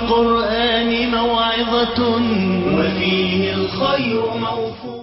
القرآن موعظة وفيه الخير موفور.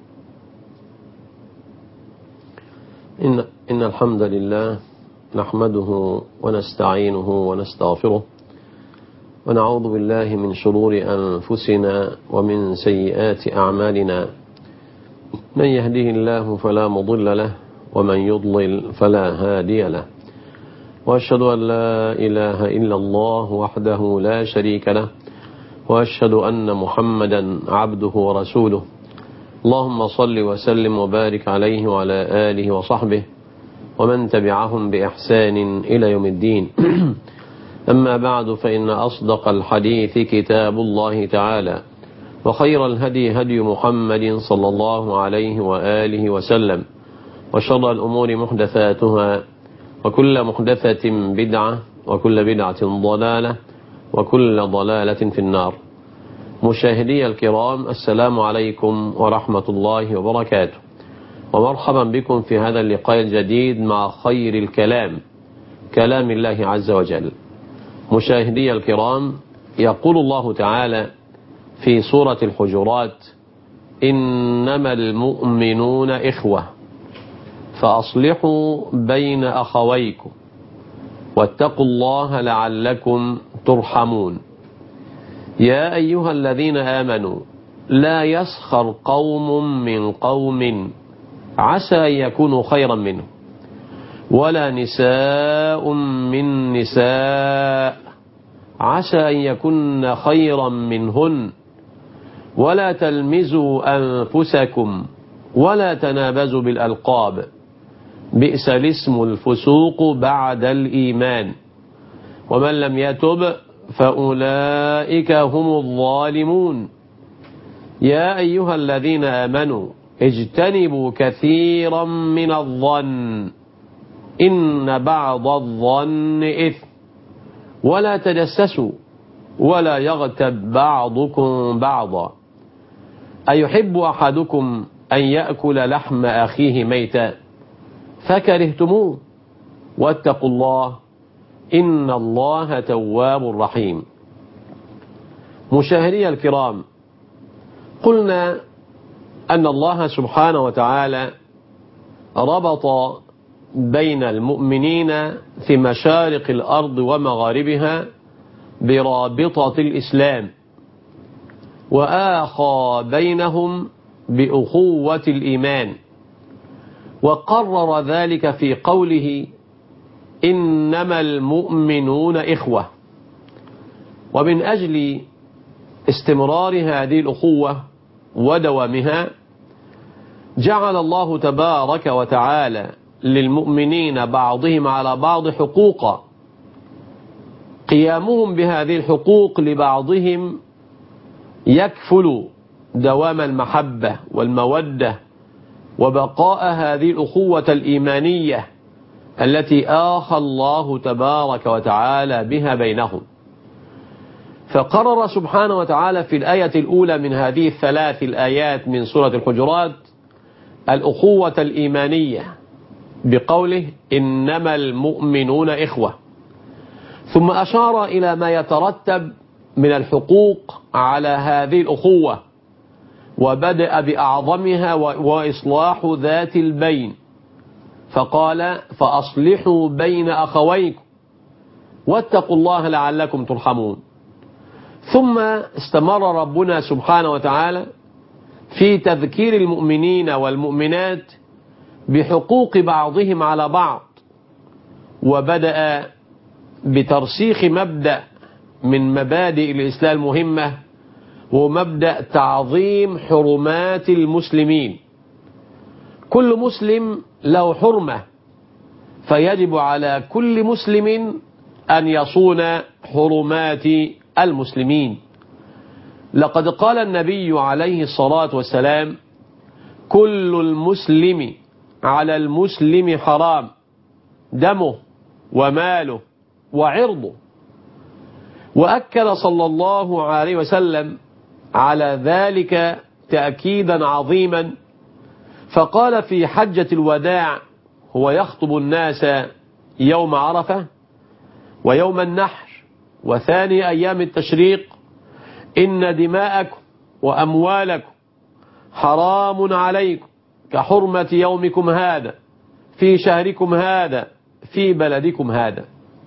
إن الحمد لله نحمده ونستعينه ونستغفره ونعوذ بالله من شرور أنفسنا ومن سيئات أعمالنا. من يهده الله فلا مضل له ومن يضلل فلا هادي له، وأشهد أن لا إله إلا الله وحده لا شريك له، وأشهد أن محمدا عبده ورسوله. اللهم صل وسلم وبارك عليه وعلى آله وصحبه ومن تبعهم بإحسان إلى يوم الدين. أما بعد، فإن أصدق الحديث كتاب الله تعالى، وخير الهدي هدي محمد صلى الله عليه وآله وسلم، وشر الأمور محدثاتها، وكل محدثة بدعة، وكل بدعة ضلالة، وكل ضلالة في النار. مشاهدي الكرام، السلام عليكم ورحمة الله وبركاته، ومرحبا بكم في هذا اللقاء الجديد مع خير الكلام، كلام الله عز وجل. مشاهدي الكرام، يقول الله تعالى في سورة الحجرات: إنما المؤمنون إخوة فأصلحوا بين أخويكم واتقوا الله لعلكم ترحمون. يا أيها الذين آمنوا لا يسخر قوم من قوم عسى أن يكونوا خيرا منهم، ولا نساء من نساء عسى أن يكن خيرا منهن، ولا تلمزوا أنفسكم ولا تنابزوا بالألقاب، بئس الاسم الفسوق بعد الإيمان، ومن لم يتب فأولئك هم الظالمون. يا أيها الذين آمنوا اجتنبوا كثيرا من الظن إن بعض الظن إثم، ولا تجسسوا ولا يغتب بعضكم بعضا، أيحب أحدكم أن يأكل لحم أخيه ميتا فكرهتموه، واتقوا الله إن الله تواب رحيم. مشاهدي الكرام، قلنا أن الله سبحانه وتعالى ربط بين المؤمنين في مشارق الأرض ومغاربها برابطة الإسلام، وآخى بينهم بأخوة الإيمان، وقرر ذلك في قوله: إنما المؤمنون إخوة. ومن أجل استمرار هذه الأخوة ودوامها جعل الله تبارك وتعالى للمؤمنين بعضهم على بعض حقوقا، قيامهم بهذه الحقوق لبعضهم يكفل دوام المحبة والمودة وبقاء هذه الأخوة الإيمانية التي آخى الله تبارك وتعالى بها بينهم. فقرر سبحانه وتعالى في الآية الأولى من هذه الثلاث الآيات من سورة الحجرات الأخوة الإيمانية بقوله: إنما المؤمنون إخوة، ثم أشار إلى ما يترتب من الحقوق على هذه الأخوة، وبدأ بأعظمها وإصلاح ذات البين، فقال: فأصلحوا بين أخويكم واتقوا الله لعلكم ترحمون. ثم استمر ربنا سبحانه وتعالى في تذكير المؤمنين والمؤمنات بحقوق بعضهم على بعض، وبدأ بترسيخ مبدأ من مبادئ الإسلام المهمة، ومبدأ تعظيم حرمات المسلمين. كل مسلم له حرمة، فيجب على كل مسلم أن يصون حرمات المسلمين. لقد قال النبي عليه الصلاة والسلام: كل المسلم على المسلم حرام، دمه وماله وعرضه. وأكد صلى الله عليه وسلم على ذلك تأكيدا عظيما، فقال في حجة الوداع هو يخطب الناس يوم عرفة ويوم النحر: وثاني أيام التشريق إن دماءكم وأموالكم حرام عليكم كحرمة يومكم هذا في شهركم هذا في بلدكم هذا.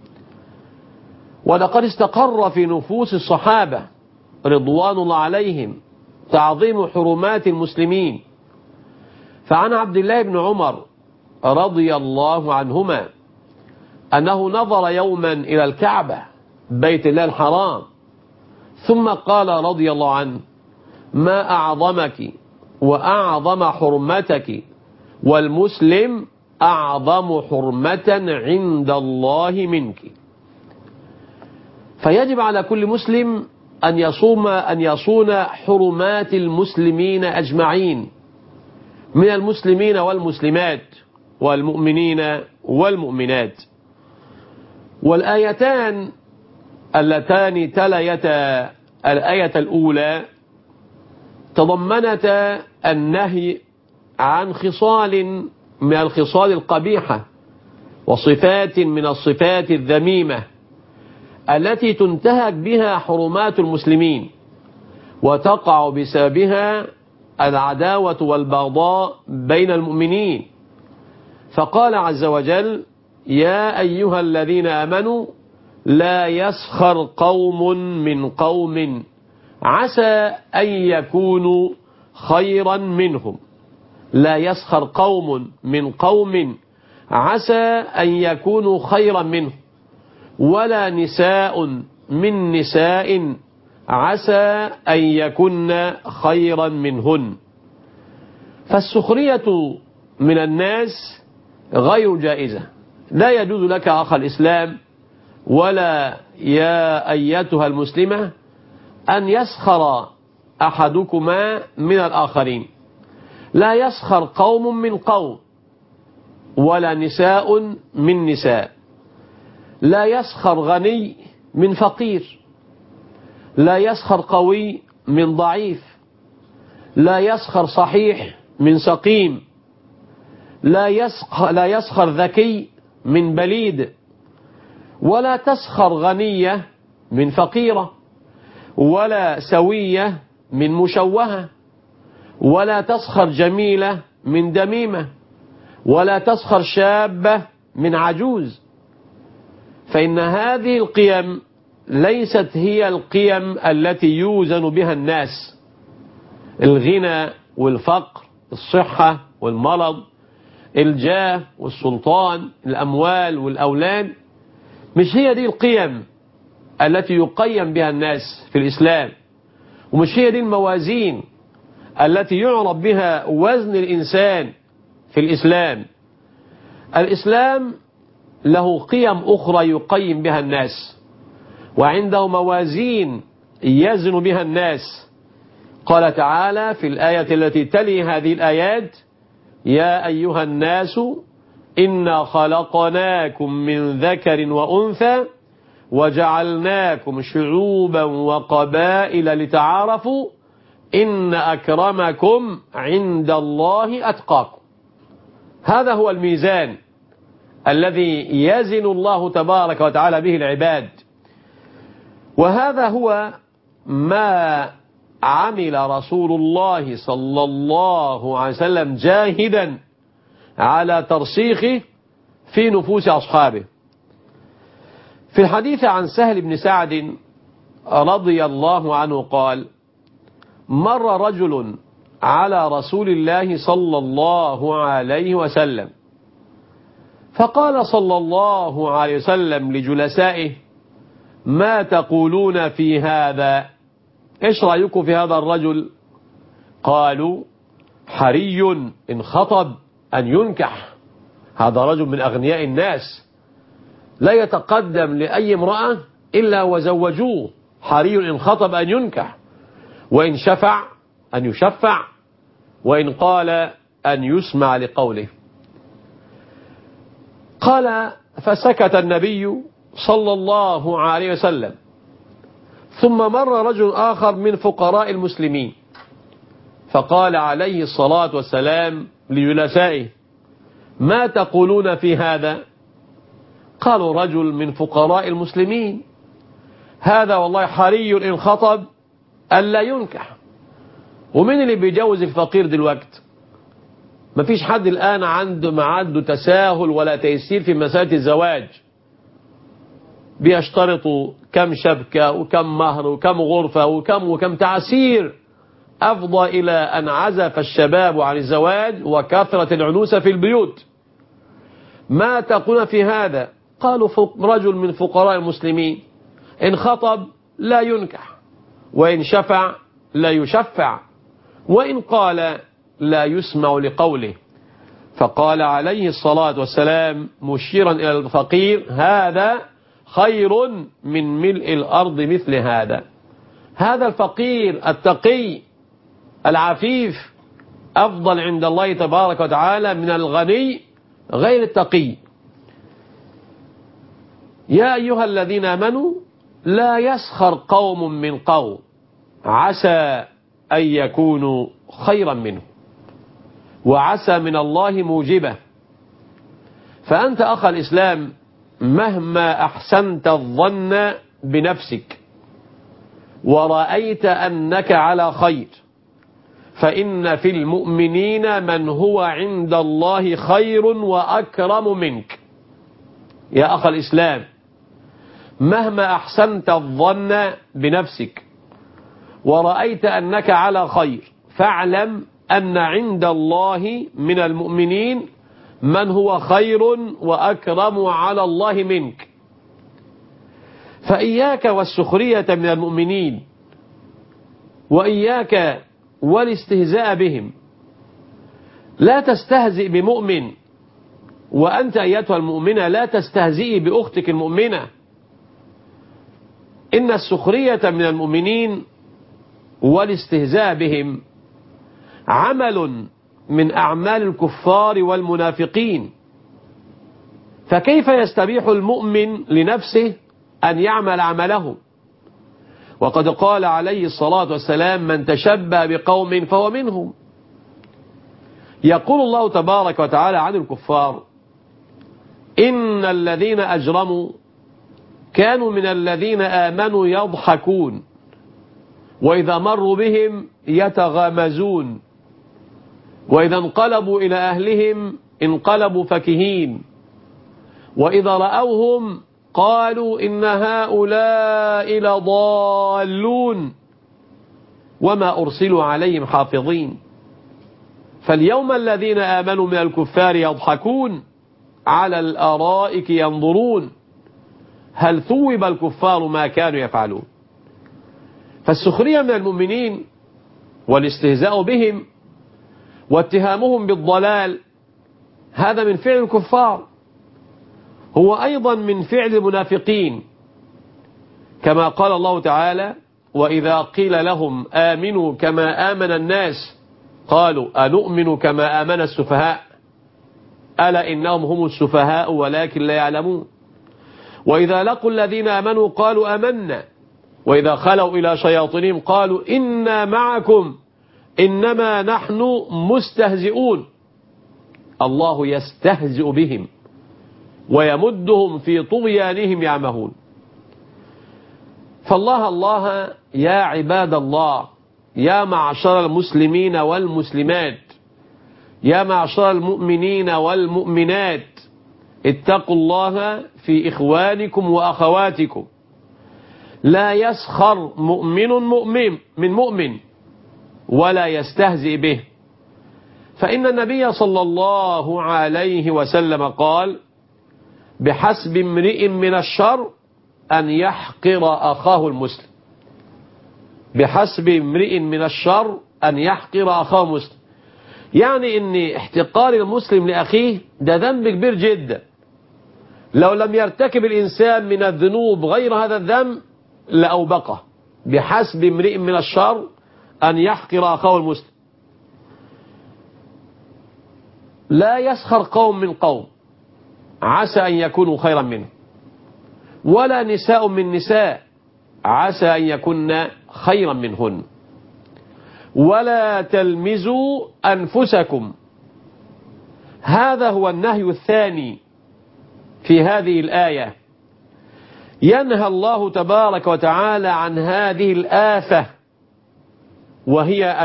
ولقد استقر في نفوس الصحابة رضوان الله عليهم تعظيم حرمات المسلمين. فعن عبد الله بن عمر رضي الله عنهما أنه نظر يوما إلى الكعبة بيت الله الحرام ثم قال رضي الله عنه: ما أعظمك وأعظم حرمتك، والمسلم أعظم حرمة عند الله منك. فيجب على كل مسلم أن يصون حرمات المسلمين أجمعين من المسلمين والمسلمات والمؤمنين والمؤمنات. والآيتان اللتان تليتا الآية الأولى تضمنتا النهي عن خصال من الخصال القبيحة وصفات من الصفات الذميمة التي تنتهك بها حرمات المسلمين وتقع بسببها العداوة والبغضاء بين المؤمنين. فقال عز وجل: يا أيها الذين آمنوا لا يسخر قوم من قوم عسى أن يكونوا خيرا منهم. لا يسخر قوم من قوم عسى أن يكونوا خيرا منهم، ولا نساء من نساء عسى أن يكن خيرا منهن. فالسخرية من الناس غير جائزة. لا يجوز لك أخ الإسلام ولا يا أيتها المسلمة أن يسخر أحدكما من الآخرين. لا يسخر قوم من قوم ولا نساء من نساء. لا يسخر غني من فقير. لا يسخر قوي من ضعيف. لا يسخر صحيح من سقيم. لا يسخر ذكي من بليد. ولا تسخر غنية من فقيرة، ولا سوية من مشوهة، ولا تسخر جميلة من دميمة، ولا تسخر شابة من عجوز. فإن هذه القيم ليست هي القيم التي يوزن بها الناس. الغنى والفقر، الصحة والمرض، الجاه والسلطان، الأموال والأولاد، مش هي دي القيم التي يقيم بها الناس في الإسلام، ومش هي دي الموازين التي يعرف بها وزن الإنسان في الإسلام. الإسلام له قيم أخرى يقيم بها الناس، وعنده موازين يزن بها الناس. قال تعالى في الآية التي تلي هذه الآيات: يا أيها الناس إنا خلقناكم من ذكر وأنثى وجعلناكم شعوبا وقبائل لتعارفوا إن أكرمكم عند الله أتقاكم. هذا هو الميزان الذي يزن الله تبارك وتعالى به العباد. وهذا هو ما عمل رسول الله صلى الله عليه وسلم جاهدا على ترسيخه في نفوس أصحابه. في الحديث عن سهل بن سعد رضي الله عنه قال: مر رجل على رسول الله صلى الله عليه وسلم فقال صلى الله عليه وسلم لجلسائه: ما تقولون في هذا؟ ايش رأيكم في هذا الرجل؟ قالوا: حري إن خطب أن ينكح. هذا رجل من أغنياء الناس لا يتقدم لأي امرأة إلا وزوجوه. حري إن خطب أن ينكح، وإن شفع أن يشفع، وإن قال أن يسمع لقوله. قال: فسكت النبي صلى الله عليه وسلم. ثم مر رجل آخر من فقراء المسلمين فقال عليه الصلاة والسلام لجلسائه: ما تقولون في هذا؟ قالوا: رجل من فقراء المسلمين هذا والله حري إن خطب ألا ينكح. ومين اللي بيجوز الفقير دلوقتي؟ مفيش حد الآن عنده تساهل ولا تيسير في مسألة الزواج. بيشترطوا كم شبكة وكم مهر وكم غرفة وكم تعسير، أفضى إلى أن عزف الشباب عن الزواج وكثرة العنوسة في البيوت. ما تقولون في هذا؟ قالوا رجل من فقراء المسلمين إن خطب لا ينكح، وإن شفع لا يشفع، وإن قال لا يسمع لقوله. فقال عليه الصلاة والسلام مشيرا إلى الفقير: هذا خير من ملء الأرض مثل هذا. هذا الفقير التقي العفيف أفضل عند الله تبارك وتعالى من الغني غير التقي. يا أيها الذين آمنوا لا يسخر قوم من قوم عسى أن يكونوا خيرا منه، وعسى من الله موجبه. فأنت أخ الإسلام مهما أحسنت الظن بنفسك ورأيت أنك على خير، فإن في المؤمنين من هو عند الله خير وأكرم منك. يا أخ الإسلام مهما أحسنت الظن بنفسك ورأيت أنك على خير، فاعلم أن عند الله من المؤمنين من هو خير وأكرم على الله منك. فإياك والسخرية من المؤمنين، وإياك والاستهزاء بهم. لا تستهزئ بمؤمن، وأنت أيتها المؤمنة لا تستهزئي بأختك المؤمنة. إن السخرية من المؤمنين والاستهزاء بهم عمل من أعمال الكفار والمنافقين. فكيف يستبيح المؤمن لنفسه أن يعمل عمله؟ وقد قال عليه الصلاة والسلام: من تشبه بقوم فهو منهم. يقول الله تبارك وتعالى عن الكفار: إن الذين أجرموا كانوا من الذين آمنوا يضحكون، وإذا مروا بهم يتغامزون، وإذا انقلبوا إلى أهلهم انقلبوا فكهين، وإذا رأوهم قالوا إن هؤلاء لضالون وما أرسلوا عليهم حافظين. فاليوم الذين آمنوا من الكفار يضحكون على الأرائك ينظرون هل ثوب الكفار ما كانوا يفعلون. فالسخرية من المؤمنين والاستهزاء بهم واتهامهم بالضلال هذا من فعل الكفار، هو أيضا من فعل المنافقين، كما قال الله تعالى: وإذا قيل لهم آمنوا كما آمن الناس قالوا أنؤمن كما آمن السفهاء ألا إنهم هم السفهاء ولكن لا يعلمون. وإذا لقوا الذين آمنوا قالوا آمنا وإذا خلوا إلى شياطينهم قالوا إنا معكم إنما نحن مستهزئون. الله يستهزئ بهم ويمدهم في طغيانهم يعمهون. فالله يا عباد الله، يا معشر المسلمين والمسلمات، يا معشر المؤمنين والمؤمنات، اتقوا الله في إخوانكم وأخواتكم. لا يسخر مؤمن من مؤمن ولا يستهزئ به. فإن النبي صلى الله عليه وسلم قال: بحسب امرئ من الشر أن يحقر أخاه المسلم. بحسب امرئ من الشر أن يحقر أخاه المسلم، يعني أن احتقار المسلم لأخيه ده ذنب كبير جدا. لو لم يرتكب الإنسان من الذنوب غير هذا الذنب لأوبقه. بحسب امرئ من الشر أن يحقر أخاه المسلم. لا يسخر قوم من قوم عسى أن يكونوا خيرا منه، ولا نساء من نساء عسى أن يكون خيرا منهن، ولا تلمزوا أنفسكم. هذا هو النهي الثاني في هذه الآية. ينهى الله تبارك وتعالى عن هذه الآفة، وهي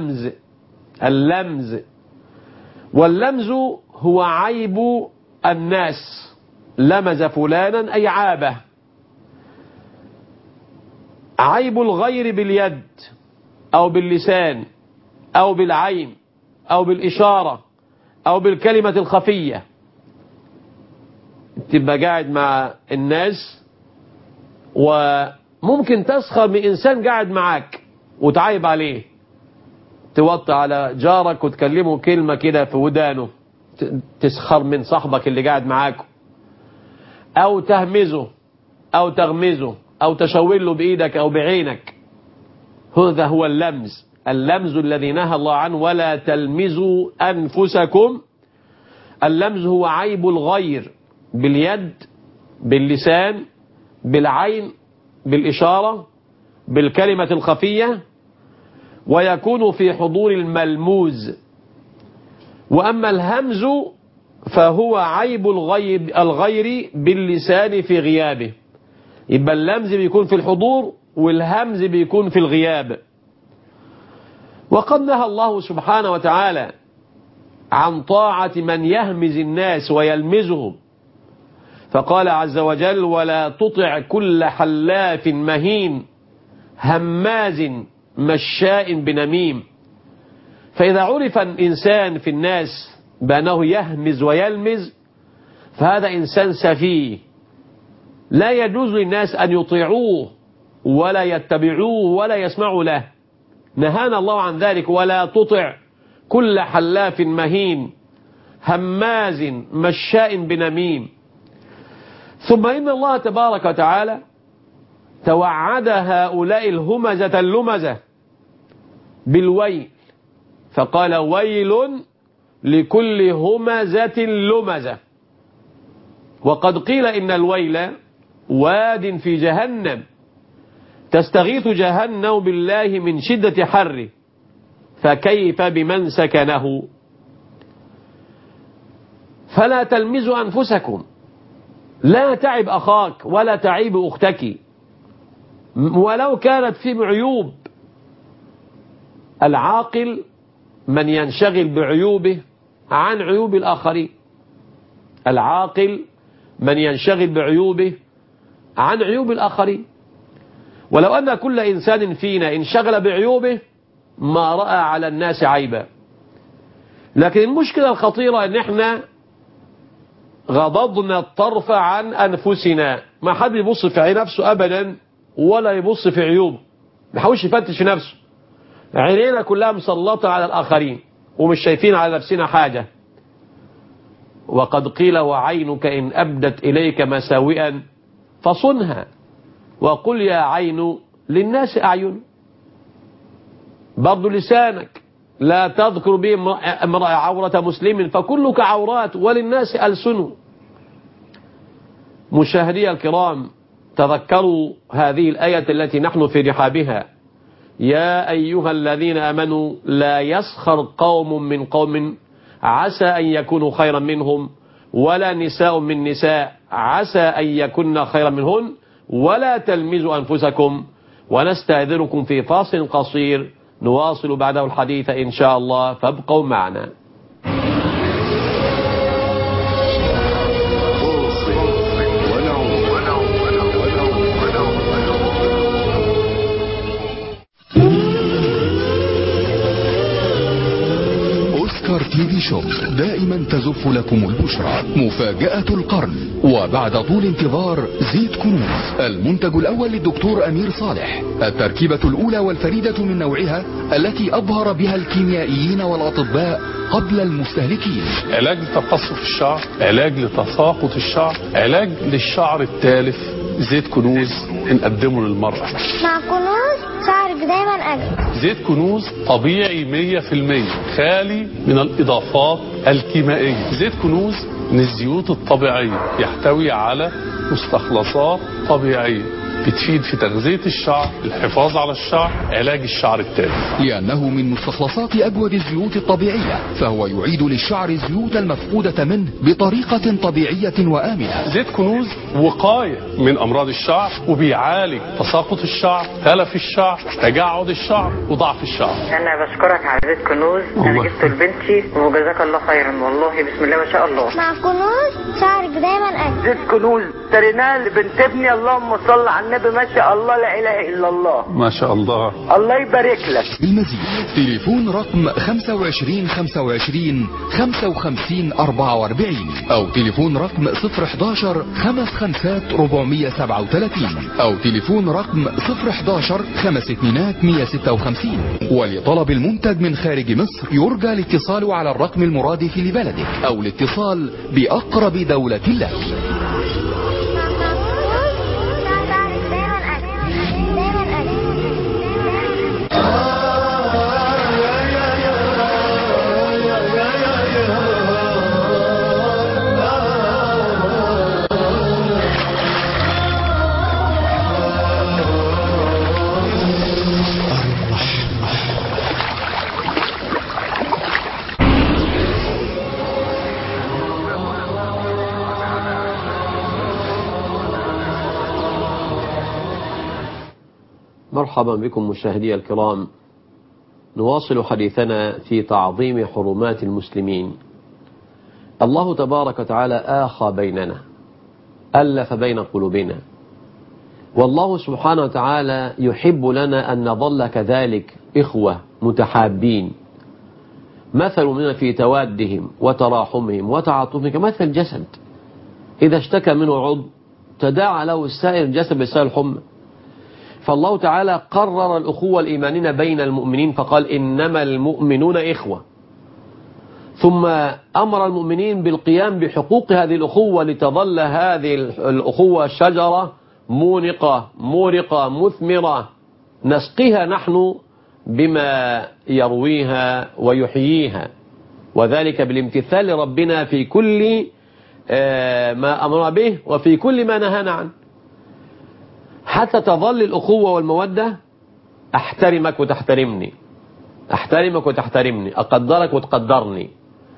اللمز. واللمز هو عيب الناس، لمز فلانا أي عابه. عيب الغير باليد أو باللسان أو بالعين أو بالإشارة أو بالكلمة الخفية. تبقى قاعد مع الناس وممكن تسخر من إنسان قاعد معاك وتعيب عليه، توطي على جارك وتكلمه كلمة كده في ودانه، تسخر من صاحبك اللي قاعد معاك، أو تهمزه أو تغمزه أو تشاور له بإيدك أو بعينك. هذا هو اللمز الذي نهى الله عنه: ولا تلمزوا أنفسكم. اللمز هو عيب الغير باليد، باللسان، بالعين، بالإشارة، بالكلمة الخفية، ويكون في حضور الملموز. وأما الهمز فهو عيب الغير باللسان في غيابه. يبقى اللمز بيكون في الحضور والهمز بيكون في الغياب. وقد نهى الله سبحانه وتعالى عن طاعة من يهمز الناس ويلمزهم، فقال عز وجل: ولا تطع كل حلاف مهين هماز مشاء بنميم. فإذا عرف الإنسان في الناس بأنه يهمز ويلمز فهذا إنسان سفيه، لا يجوز للناس أن يطيعوه ولا يتبعوه ولا يسمعوا له. نهانا الله عن ذلك: ولا تطع كل حلاف مهين هماز مشاء بنميم. ثم إن الله تبارك وتعالى توعد هؤلاء الهمزة اللمزة بالويل، فقال: ويل لكل همزة لمزة. وقد قيل إن الويل واد في جهنم تستغيث جهنم بالله من شدة حره، فكيف بمن سكنه. فلا تلمزوا أنفسكم، لا تعب أخاك ولا تعيب أختك ولو كانت في عيوب. العاقل من ينشغل بعيوبه عن عيوب الآخرين. العاقل من ينشغل بعيوبه عن عيوب الآخرين. ولو أن كل إنسان فينا انشغل بعيوبه ما رأى على الناس عيبا. لكن المشكلة الخطيرة أن احنا غضضنا الطرف عن أنفسنا، ما حد يبص في عين نفسه أبدا ولا يبص في عيوبه، ما يحاولش يفتش في نفسه. عينينا كلها مسلطة على الآخرين ومش شايفين على نفسنا حاجة. وقد قيل: وعينك إن أبدت إليك مساوئا فصنها، وقل يا عين للناس أعين. برضو لسانك لا تذكر به امرأة عورة مسلم فكلك عورات وللناس ألسن. مشاهدي الكرام، تذكروا هذه الآية التي نحن في رحابها: يا أيها الذين آمنوا لا يسخر قوم من قوم عسى أن يكونوا خيرا منهم ولا نساء من نساء عسى أن يكون خيرا منهن ولا تلمزوا أنفسكم. ونستأذنكم في فاصل قصير نواصل بعده الحديث إن شاء الله، فابقوا معنا. تي في شوب دائما تزف لكم البشرى مفاجأة القرن. وبعد طول انتظار زيت كنوز، المنتج الأول للدكتور أمير صالح، التركيبة الأولى والفريدة من نوعها التي أبهر بها الكيميائيين والأطباء قبل المستهلكين. علاج لتقصف الشعر، علاج لتساقط الشعر، علاج للشعر التالف. زيت كنوز نقدمه للمرأة. مع كنوز شعرك دايما أجمل. زيت كنوز طبيعي 100%، خالي من الإضافات الكيميائية. زيت كنوز من الزيوت الطبيعية، يحتوي على مستخلصات طبيعية بتفيد في تغذية الشعر، الحفاظ على الشعر، علاج الشعر التالف. لأنه من مستخلصات أجود الزيوت الطبيعية، فهو يعيد للشعر الزيوت المفقودة منه بطريقة طبيعية وآمنة. زيت كنوز وقاية من أمراض الشعر، وبيعالج تساقط الشعر، تلف الشعر، تجعد الشعر، وضعف الشعر. أنا بشكرك على زيت كنوز، أنا جبته لبنتي وجزاك الله خيرا، والله بسم الله ما شاء الله. مع كنوز شعرك دايما أجمل. زيت كنوز اشتريناه لبنت ابني، اللهم صل على النبي، ما شاء الله لا إله إلا الله. ما شاء الله. الله يبارك لك. المزيد تليفون رقم 25 25 55 44 أو تليفون رقم 011 55 437 أو تليفون رقم 011 52 156. ولطلب المنتج من خارج مصر يرجى الاتصال على الرقم المرادف لبلدك أو الاتصال بأقرب دولة لك. مرحبا بكم مشاهدي الكرام، نواصل حديثنا في تعظيم حرمات المسلمين. الله تبارك وتعالى آخى بيننا، ألف بين قلوبنا، والله سبحانه وتعالى يحب لنا أن نظل كذلك إخوة متحابين. مثل منا في توادهم وتراحمهم وتعاطفهم كمثل الجسد، إذا اشتكى منه عضو تداعى له السائر الجسد بسبب الحمى. فالله تعالى قرر الأخوة الإيمانية بين المؤمنين فقال إنما المؤمنون إخوة، ثم أمر المؤمنين بالقيام بحقوق هذه الأخوة لتظل هذه الأخوة شجرة مونقة مورقة مثمرة نسقيها نحن بما يرويها ويحييها، وذلك بالامتثال لربنا في كل ما أمر به وفي كل ما نهانا عنه، حتى تظل الأخوة والمودة. أحترمك وتحترمني، أحترمك وتحترمني، أقدرك وتقدرني،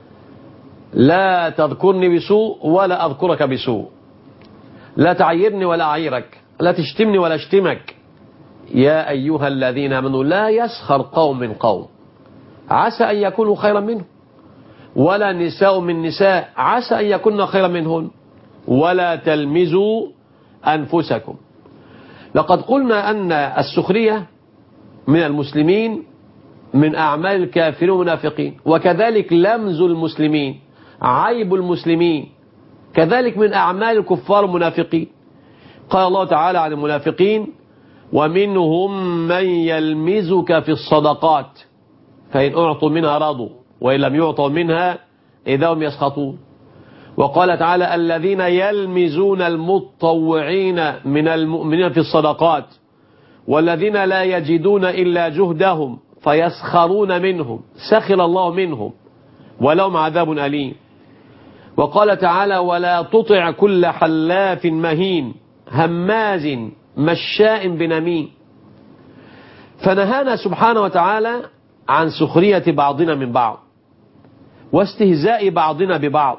لا تذكرني بسوء ولا أذكرك بسوء، لا تعيرني ولا أعيرك، لا تشتمني ولا أشتمك. يا أيها الذين آمنوا لا يسخر قوم من قوم عسى أن يكونوا خيرا منهم، ولا نساء من نساء عسى أن يكون خيرا منهن، ولا تلمزوا أنفسكم. لقد قلنا أن السخرية من المسلمين من أعمال الكافرين والمنافقين، وكذلك لمز المسلمين، عيب المسلمين، كذلك من أعمال الكفار والمنافقين. قال الله تعالى عن المنافقين ومنهم من يلمزك في الصدقات فإن أعطوا منها رضوا وإن لم يعطوا منها إذا هم يسخطون. وقال تعالى الذين يلمزون المتطوعين من المؤمنين في الصدقات والذين لا يجدون إلا جهدهم فيسخرون منهم سخر الله منهم ولهم عذاب أليم. وقال تعالى ولا تطع كل حلاف مهين هماز مشاء بنميم. فنهانا سبحانه وتعالى عن سخرية بعضنا من بعض واستهزاء بعضنا ببعض،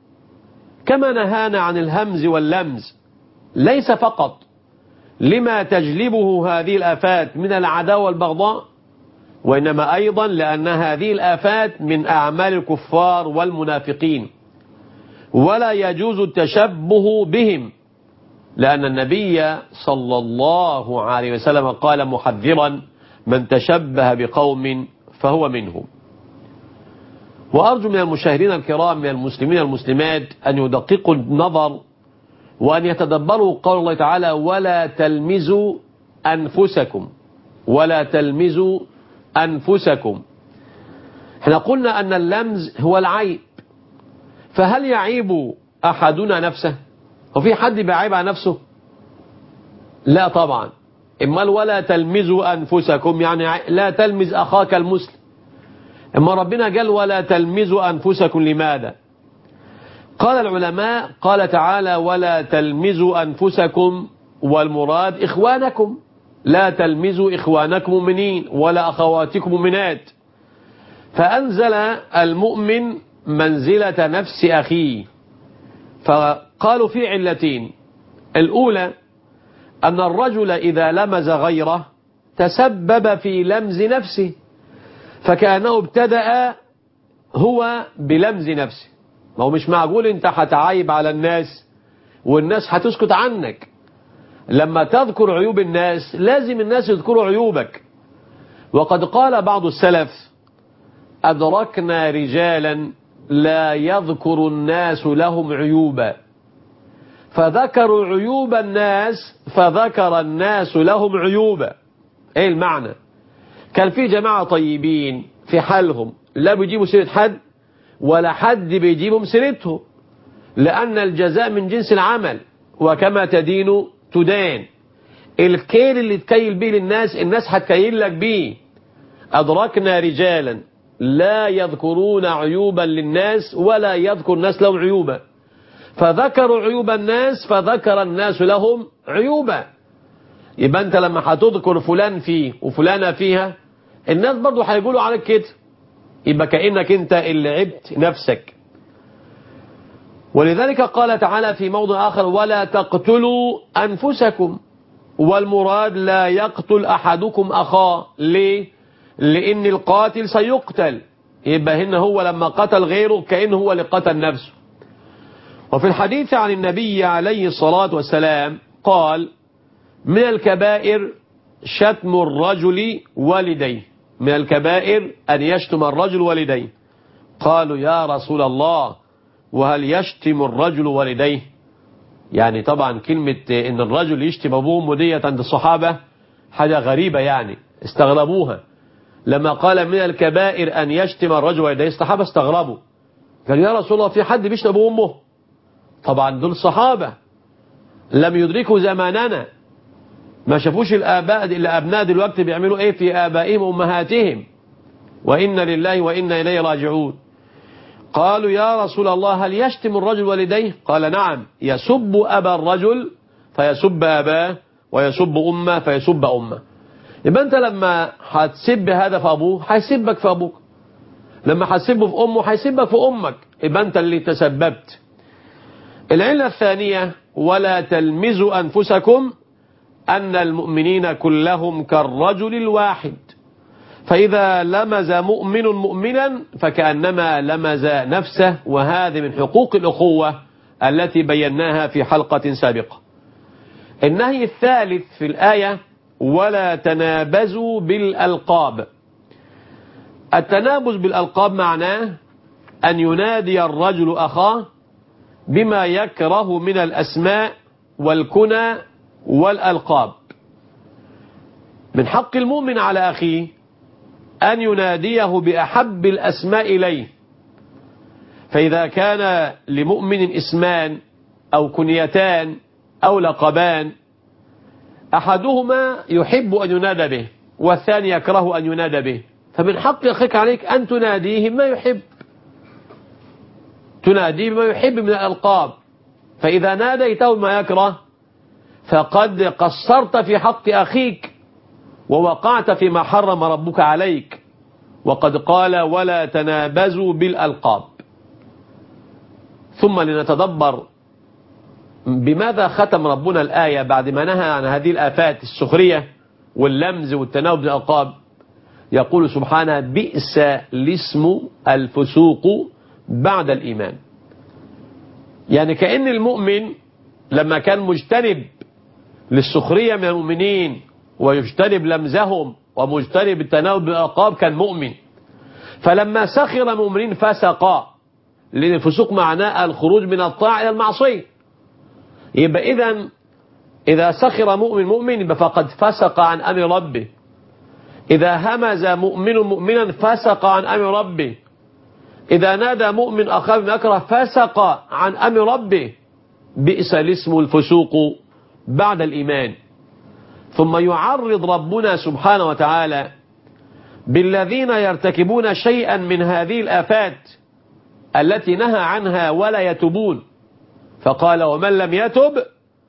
كما نهانا عن الهمز واللمز، ليس فقط لما تجلبه هذه الآفات من العداوة والبغضاء، وإنما أيضا لأن هذه الآفات من أعمال الكفار والمنافقين، ولا يجوز التشبه بهم، لأن النبي صلى الله عليه وسلم قال محذرا من تشبه بقوم فهو منهم. وأرجو من المشاهدين الكرام من المسلمين والمسلمات أن يدققوا النظر وأن يتدبروا قول الله تعالى ولا تلمزوا أنفسكم، ولا تلمزوا أنفسكم. احنا قلنا أن اللمز هو العيب، فهل يعيب أحدنا نفسه؟ وفي حد بيعيب على نفسه؟ لا طبعا. إما ولا تلمزوا أنفسكم يعني لا تلمز أخاك المسلم. إما ربنا قال ولا تلمزوا أنفسكم لماذا؟ قال العلماء قال تعالى ولا تلمزوا أنفسكم والمراد إخوانكم، لا تلمزوا إخوانكم مؤمنين ولا أخواتكم مؤمنات. فأنزل المؤمن منزلة نفس أخيه. فقالوا في علتين: الأولى أن الرجل إذا لمز غيره تسبب في لمز نفسه، فكأنه ابتدأ هو بلمز نفسه. ما هو مش معقول انت هتعايب على الناس والناس هتسكت عنك. لما تذكر عيوب الناس لازم الناس يذكروا عيوبك. وقد قال بعض السلف: أدركنا رجالا لا يذكر الناس لهم عيوبا، فذكروا عيوب الناس فذكر الناس لهم عيوبا. ايه المعنى؟ كان في جماعة طيبين في حالهم، لا بيجيبوا سيرة حد ولا حد بيجيبهم سيرته، لأن الجزاء من جنس العمل، وكما تدين تدان. الكيل اللي تكيل به للناس الناس هتكيل لك به. أدركنا رجالا لا يذكرون عيوبا للناس ولا يذكر الناس لهم عيوبا، فذكروا عيوب الناس فذكر الناس لهم عيوبا. يبقى أنت لما هتذكر فلان فيه وفلانة فيها الناس برضو هيقولوا عليك كده، يبقى كأنك أنت اللي عبت نفسك. ولذلك قال تعالى في موضع آخر: ولا تقتلوا أنفسكم، والمراد لا يقتل أحدكم أخاه. ليه؟ لأن القاتل سيقتل، يبقى هنا هو لما قتل غيره كأنه هو اللي قتل نفسه. وفي الحديث عن النبي عليه الصلاة والسلام قال: من الكبائر شتم الرجل والديه. من الكبائر أن يشتم الرجل والديه. قالوا: يا رسول الله، وهل يشتم الرجل والديه؟ يعني طبعا كلمة ان الرجل يشتم ابوه ودية عند الصحابة حاجة غريبة، يعني استغربوها. لما قال من الكبائر ان يشتم الرجل والديه الصحابة استغربوا، قالوا: يا رسول الله، في حد بيشتم ابوه وامه؟ طبعا دول صحابة لم يدركوا زماننا، ما شافوش الابناء دلوقتي بيعملوا ايه في ابائهم وامهاتهم، وإنا لله وإنا إليه راجعون. قالوا: يا رسول الله، هل يشتم الرجل والديه؟ قال: نعم، يسب أبا الرجل فيسب أباه، ويسب أمه فيسب أمه. يبقى أنت لما هتسب هذا في أبوه هيسبك في أبوك، لما هتسبه في أمه هيسبك في أمك، يبقى أنت اللي تسببت. العلة الثانية: ولا تلمزوا أنفسكم، أن المؤمنين كلهم كالرجل الواحد، فإذا لمز مؤمن مؤمنا فكأنما لمز نفسه. وهذه من حقوق الأخوة التي بيناها في حلقة سابقة. النهي الثالث في الآية: ولا تنابزوا بالألقاب. التنابز بالألقاب معناه أن ينادي الرجل أخاه بما يكره من الأسماء والكنى والألقاب. من حق المؤمن على أخيه أن يناديه بأحب الأسماء إليه، فإذا كان لمؤمن اسمان أو كنيتان أو لقبان، أحدهما يحب أن ينادى به والثاني يكره أن ينادى به، فمن حق أخيك عليك أن تناديه ما يحب، تناديه بما يحب من الألقاب. فإذا ناديته ما يكره فقد قصرت في حق أخيك ووقعت فيما حرم ربك عليك. وقد قال: ولا تنابزوا بالألقاب. ثم لنتدبر بماذا ختم ربنا الآية بعد ما نهى عن هذه الآفات السخرية واللمز والتناوب بالألقاب. يقول سبحانه: بئس الاسم الفسوق بعد الإيمان. يعني كأن المؤمن لما كان مجتنب للسخرية من المؤمنين ويجتنب لمزهم ومجتنب التناوب بالألقاب كان مؤمن، فلما سخر المؤمنين فسق، لأن الفسوق معناه الخروج من الطاعة إلى المعصية. يبقى إذا سخر مؤمن يبقى فقد فسق عن أمر ربه. إذا همز مؤمن مؤمنا فسق عن أمر ربه. إذا نادى مؤمن أخاه بما يكره فسق عن أمر ربه. بئس الاسم الفسوق بعد الإيمان. ثم يعرض ربنا سبحانه وتعالى بالذين يرتكبون شيئا من هذه الآفات التي نهى عنها ولا يتوبون، فقال: ومن لم يتب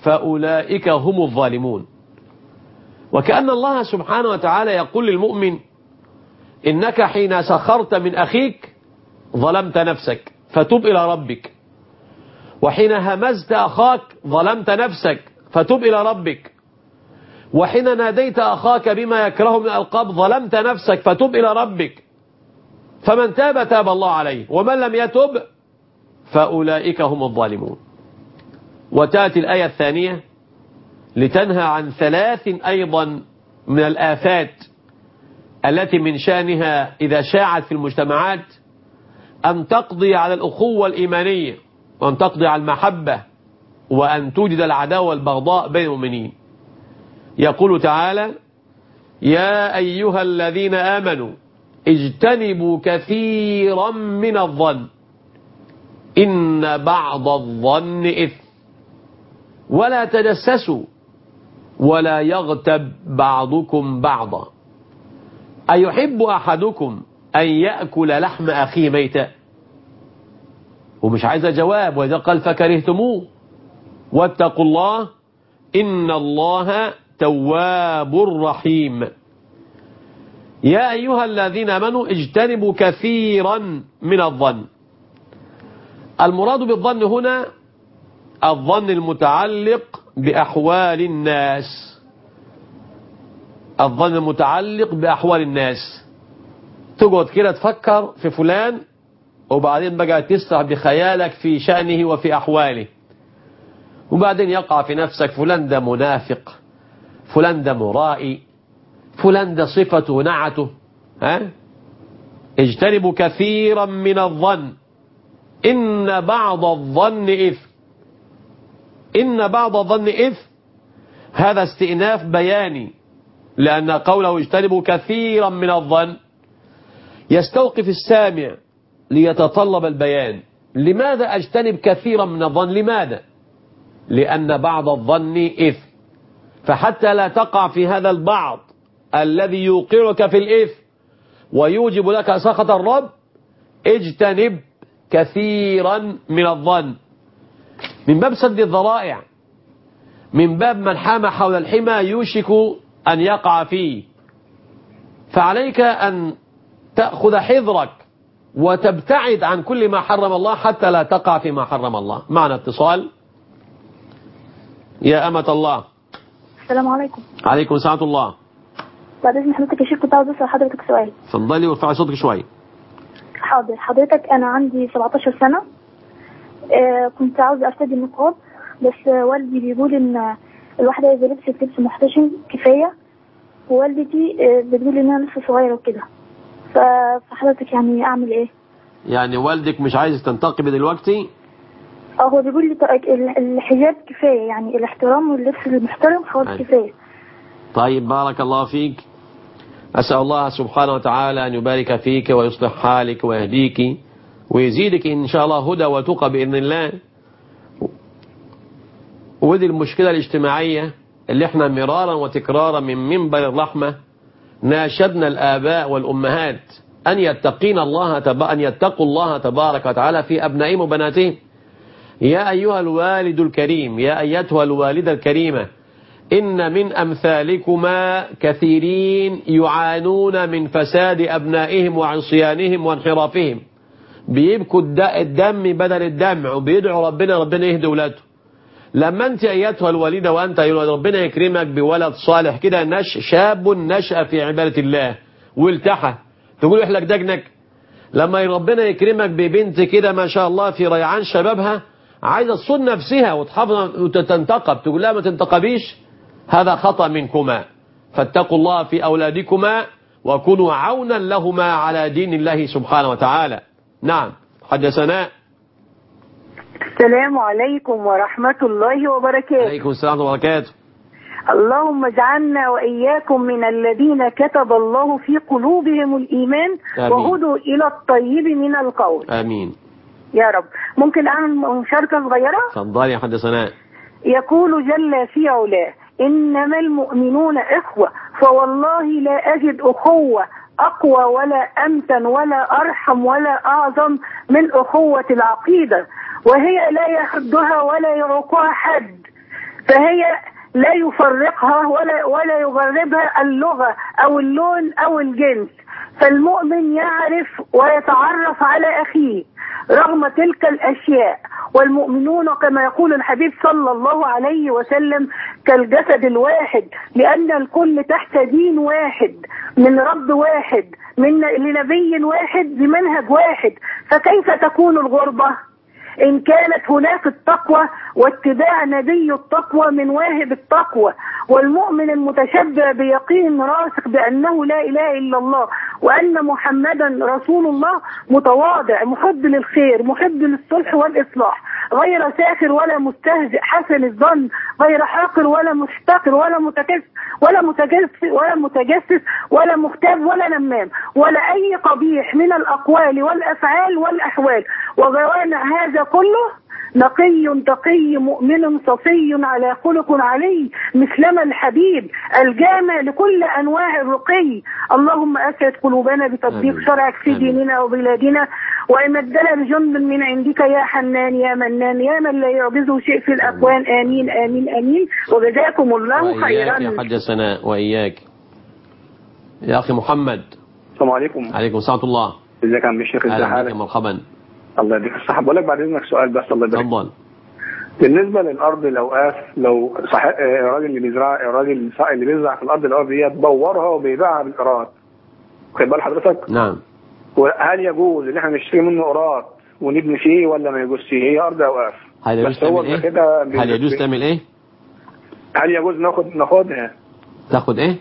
فأولئك هم الظالمون. وكأن الله سبحانه وتعالى يقول للمؤمن إنك حين سخرت من أخيك ظلمت نفسك فتب إلى ربك، وحين همزت أخاك ظلمت نفسك فتب إلى ربك، وحين ناديت أخاك بما يكره من الألقاب ظلمت نفسك فتب إلى ربك، فمن تاب تاب الله عليه، ومن لم يتب فأولئك هم الظالمون. وتأتي الآية الثانية لتنهى عن 3 أيضا من الآفات التي من شأنها إذا شاعت في المجتمعات أن تقضي على الأخوة الإيمانية، وأن تقضي على المحبة، وأن توجد العداوة والبغضاء بين المؤمنين. يقول تعالى: يا أيها الذين آمنوا اجتنبوا كثيرا من الظن إن بعض الظن إثم ولا تجسسوا ولا يغتب بعضكم بعضا أيحب أحدكم أن يأكل لحم أخيه ميتا؟ ومش عايز جواب، وإذا قال فكرهتموه واتقوا الله إن الله تواب رحيم. يا أيها الذين آمنوا اجتنبوا كثيرا من الظن. المراد بالظن هنا الظن المتعلق بأحوال الناس، الظن المتعلق بأحوال الناس. تقعد كده تفكر في فلان وبعدين بقى تسرح بخيالك في شأنه وفي أحواله، وبعدين يقع في نفسك فلان ده منافق، فلان ده مرائي، فلان ده صفته ونعته. اجتنبوا كثيرا من الظن إن بعض الظن إثم. إن بعض الظن إثم هذا استئناف بياني، لأن قوله اجتنبوا كثيرا من الظن يستوقف السامع ليتطلب البيان. لماذا أجتنب كثيرا من الظن؟ لماذا؟ لأن بعض الظن إثم، فحتى لا تقع في هذا البعض الذي يوقعك في الإثم ويوجب لك سخط الرب، اجتنب كثيرا من الظن، من باب سد الذرائع، من باب من حام حول الحمى يوشك أن يقع فيه. فعليك أن تأخذ حذرك وتبتعد عن كل ما حرم الله حتى لا تقع فيما حرم الله. معنا اتصال. يا أمة الله. السلام عليكم. عليكم السلام الله. بعد إذن حضرتك يا شيخ كنت عاوز أسأل حضرتك سؤال. اتفضلي وارفعي صوتك شوية. حاضر. حضرتك أنا عندي 17 سنة، كنت عاوز أرتدي النقاب، بس والدي بيقول إن الواحدة إذا لبست لبس محتشم كفاية، ووالدتي بتقول إن أنا لسه صغيرة وكده، فحضرتك يعني أعمل إيه؟ يعني والدك مش عايز تنتقبي دلوقتي؟ هو بيقول لي الحجاب كفاية، يعني الاحترام واللبس المحترم خلاص كفاية. طيب بارك الله فيك. أسأل الله سبحانه وتعالى أن يبارك فيك ويصلح حالك ويهديك ويزيدك إن شاء الله هدى وتقى بإذن الله. ودي المشكلة الاجتماعية اللي احنا مرارا وتكرارا من منبر الرحمة ناشدنا الآباء والأمهات أن يتقوا الله تبارك وتعالى في أبنائهم وبناتهم. يا أيها الوالد الكريم، يا أيتها الوالدة الكريمة، إن من أمثالكما كثيرين يعانون من فساد أبنائهم وعصيانهم وانحرافهم، بيبكوا الدم بدل الدمع وبيدعوا ربنا يهدي ولاده. لما أنت أيتها الوالدة وأنت ربنا يكرمك بولد صالح كده، شاب نشأ في عبادة الله والتحى، تقول يحلك دجنك. لما ربنا يكرمك ببنت كده ما شاء الله في ريعان شبابها، عايزة تصون نفسها وتحافظ وتتنتقب، تقول لا ما تنتقبيش، هذا خطأ منكما. فاتقوا الله في أولادكما وكونوا عونا لهما على دين الله سبحانه وتعالى. نعم. حاج سناء. السلام عليكم ورحمة الله وبركاته. عليكم السلام وبركاته. اللهم اجعلنا وإياكم من الذين كتب الله في قلوبهم الإيمان وهدوا إلى الطيب من القول. آمين يا رب. ممكن أعمل مشاركة صغيرة؟ تفضلي يا حاج سناء. يقول جل في علاه: إنما المؤمنون إخوة، فوالله لا أجد أخوة أقوى ولا أمتن ولا أرحم ولا أعظم من أخوة العقيدة، وهي لا يحدها ولا يعوقها حد، فهي لا يفرقها ولا يغربها اللغة أو اللون أو الجنس. فالمؤمن يعرف ويتعرف على أخيه رغم تلك الأشياء. والمؤمنون كما يقول الحبيب صلى الله عليه وسلم كالجسد الواحد، لأن الكل تحت دين واحد من رب واحد لنبي واحد بمنهج واحد. فكيف تكون الغربة إن كانت هناك التقوى واتباع نبي التقوى من واهب التقوى؟ والمؤمن المتشبع بيقين راسخ بأنه لا إله إلا الله وأن محمدا رسول الله متواضع محب للخير محب للصلح والإصلاح، غير ساخر ولا مستهزئ، حسن الظن، غير حاقر ولا مستقر ولا متجسس ولا مغتاب ولا نمام ولا أي قبيح من الأقوال والأفعال والأحوال. وغير هذا كله نقي تقي مؤمن صفي على خلق علي مثلما الحبيب الجامع لكل أنواع الرقي. اللهم أسعد قلوبنا بتطبيق شرعك في ديننا وبلادنا، وإمدنا بجند من عندك يا حنان يا منان يا من لا يعجزه شيء في الأكوان. آمين آمين آمين. وجزاكم الله خيرا. وإياك يا حاجة سناء وإياك. يا أخي محمد. السلام عليكم. عليكم السلام ورحمة الله. ازيك يا عم الشيخ؟ ازي حالك؟ مرحبا. الله يديك الصحة. بقول لك بعد إذنك سؤال بس. الله يبارك. تفضل. بالنسبة للأرض الأوقاف، لو الراجل اللي بيزرع في الأرض الأوقاف ديت بورها وبيبيعها بالقراط، واخد بال حضرتك؟ نعم. وهل يجوز إن احنا نشتري منه قراط ونبني فيه ولا ما يجوز فيه؟ هي أرض أوقاف. هل يجوز تعمل إيه؟ هل يجوز تعمل إيه؟ هل يجوز ناخدها؟ تاخد إيه؟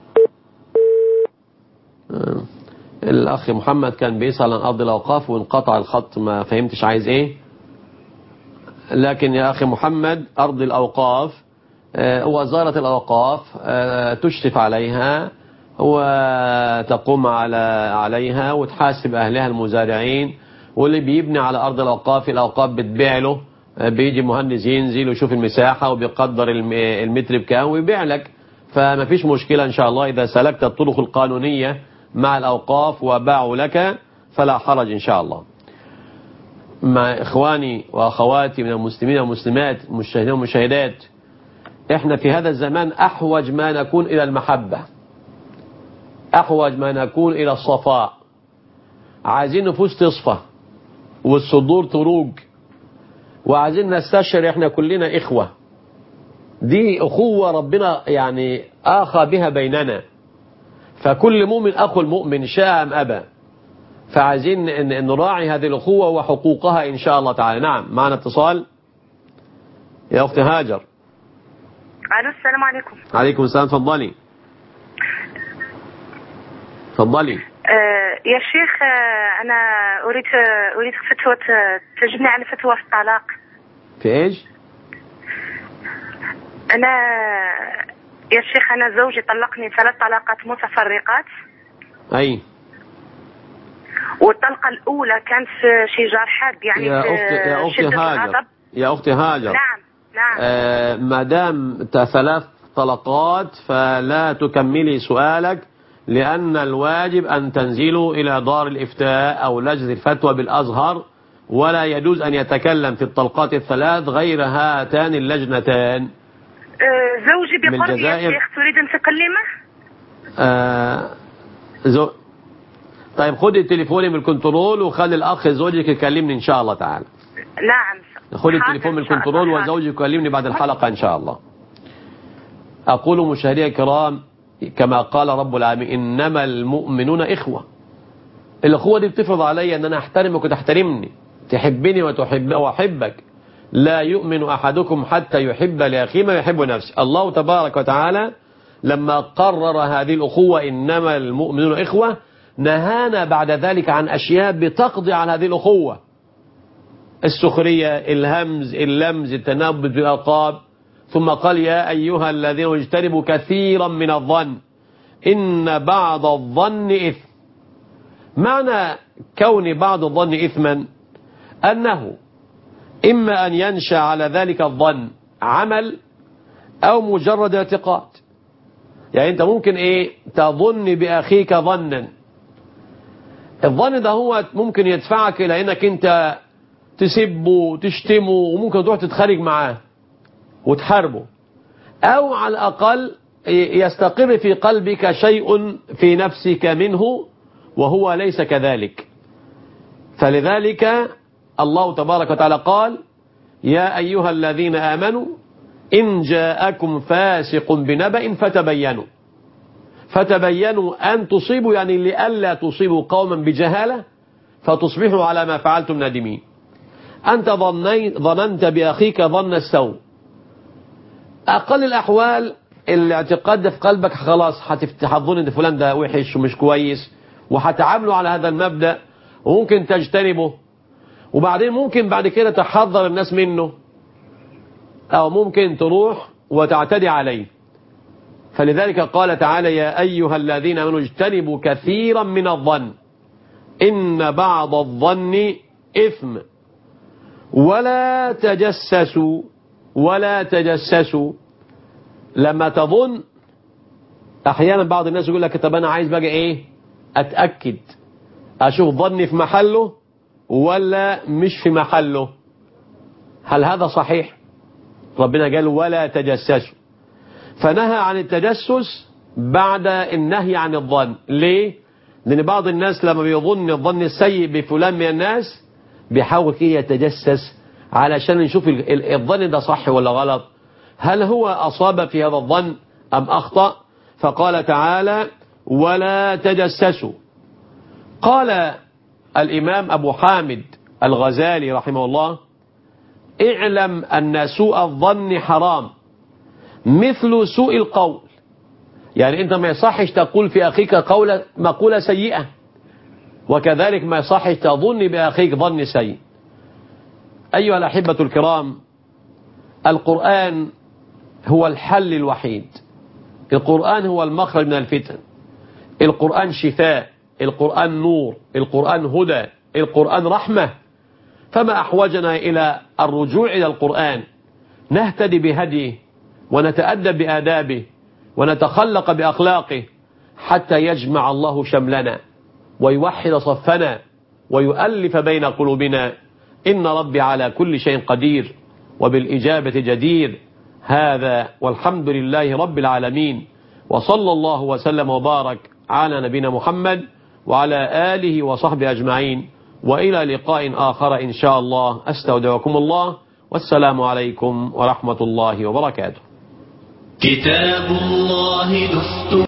الأخ محمد كان بيسأل عن أرض الأوقاف وانقطع الخط، ما فهمتش عايز إيه. لكن يا أخي محمد، أرض الأوقاف وزارة الأوقاف تشرف عليها وتقوم عليها وتحاسب أهلها المزارعين، واللي بيبني على أرض الأوقاف بتبيع له، بيجي مهندس ينزل ويشوف المساحة وبيقدر المتر بكام ويبيع لك. فما فيش مشكلة إن شاء الله إذا سلكت الطرق القانونية مع الأوقاف وباعوا لك فلا حرج إن شاء الله. مع إخواني وأخواتي من المسلمين والمسلمات المشاهدين والمشاهدات، إحنا في هذا الزمان أحوج ما نكون إلى المحبة، أحوج ما نكون إلى الصفاء. عايزين نفوس تصفى والصدور تروج، وعايزين نستشعر إحنا كلنا إخوة. دي أخوة ربنا يعني آخى بها بيننا، فكل مؤمن أخو المؤمن شاء أم أبى. فعايزين نراعي هذه الأخوة وحقوقها إن شاء الله تعالى. نعم، معنا اتصال. يا أختي هاجر. ألو، السلام عليكم. عليكم السلام. تفضلي تفضلي. يا شيخ، أنا أريد فتوى تجبني على فتوى في الطلاق. في إيش؟ يا شيخ، أنا زوجي طلقني 3 طلقات متفرقات. أي. والطلقة الأولى كانت في شجار حاد، يعني يا أختي هاجر. نعم. ما دام 3 طلقات فلا تكملي سؤالك، لأن الواجب أن تنزلوا إلى دار الإفتاء أو لجنة الفتوى بالأزهر، ولا يجوز أن يتكلم في الطلقات ال3 غير هاتان اللجنتان. زوجي بقرب يا شيخ، تريد أن تكلمه؟ طيب خدي التليفون من الكنترول وخلي الأخ زوجك يكلمني إن شاء الله تعالى. نعم. خدي التليفون من الكنترول وزوجك يكلمني بعد الحلقة إن شاء الله. أقول مشاهدي الكرام، كما قال رب العالمين: إنما المؤمنون إخوة. الأخوة دي بتفرض علي أن أنا أحترمك وتحترمني، تحبني وأحبك. لا يؤمن أحدكم حتى يحب لأخيه ما يحب نفسه. الله تبارك وتعالى لما قرر هذه الأخوة إنما المؤمنون إخوة، نهانا بعد ذلك عن أشياء بتقضي على هذه الأخوة: السخرية، الهمز، اللمز، التنبذ بالألقاب. ثم قال: يا أيها الذين اجتنبوا كثيرا من الظن إن بعض الظن إثم. معنى كون بعض الظن إثما أنه إما أن ينشأ على ذلك الظن عمل أو مجرد اعتقاد. يعني أنت ممكن تظن بأخيك ظنا، الظن ده هو ممكن يدفعك إلى أنك أنت تسبه وتشتمه وممكن تروح تتخارج معاه، وتحاربه، أو على الأقل يستقر في قلبك شيء في نفسك منه وهو ليس كذلك. فلذلك الله تبارك وتعالى قال: يا أيها الذين آمنوا إن جاءكم فاسق بنبأ فتبينوا أن تصيبوا، يعني لئلا تصيبوا قوما بجهالة فتصبحوا على ما فعلتم نادمين. أنت ظننت بأخيك ظن السوء، أقل الأحوال الاعتقاد ده في قلبك خلاص هتظن ان فلان ده وحش ومش كويس، وهتعامله على هذا المبدأ، وممكن تجتنبه، وبعدين ممكن بعد كده تحذر الناس منه، أو ممكن تروح وتعتدي عليه. فلذلك قال تعالى: يا أيها الذين آمنوا اجتنبوا كثيرا من الظن إن بعض الظن إثم ولا تجسسوا. لما تظن، أحيانا بعض الناس يقول لك: طب أنا عايز بقى إيه؟ أتأكد، أشوف ظني في محله ولا مش في محله. هل هذا صحيح؟ ربنا قال: ولا تجسسوا، فنهى عن التجسس بعد النهي عن الظن. ليه؟ لأن بعض الناس لما بيظن الظن السيء بفلان من الناس بيحاول كده يتجسس علشان نشوف الظن ده صح ولا غلط، هل هو أصاب في هذا الظن أم أخطأ. فقال تعالى: ولا تجسسوا. قال الإمام أبو حامد الغزالي رحمه الله: اعلم أن سوء الظن حرام مثل سوء القول. يعني أنت ما يصحش تقول في أخيك مقولة سيئة، وكذلك ما يصحش تظن بأخيك ظن سيء. أيها الأحبة الكرام، القرآن هو الحل الوحيد، القرآن هو المخرج من الفتن، القرآن شفاء، القرآن نور، القرآن هدى، القرآن رحمة. فما أحوجنا إلى الرجوع إلى القرآن، نهتدي بهديه ونتأدب بآدابه ونتخلق بأخلاقه حتى يجمع الله شملنا ويوحد صفنا ويؤلف بين قلوبنا. إن ربي على كل شيء قدير وبالإجابة جدير. هذا والحمد لله رب العالمين، وصلى الله وسلم وبارك على نبينا محمد وعلى آله وصحبه أجمعين، وإلى لقاء آخر إن شاء الله. أستودعكم الله، والسلام عليكم ورحمة الله وبركاته. كتاب الله دستور